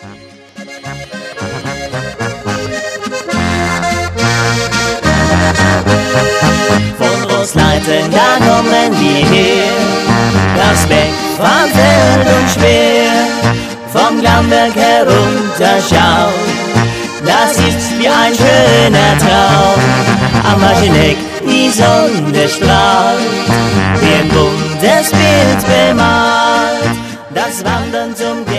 Von Großleiten, da kommen wir her, das Beck von Feld und Speer, vom Glamberg herunter schaut, das ist wie ein schöner Traum. Am Wascheneck die Sonne strahlt, wie ein buntes Bild bemalt, das Wandern zum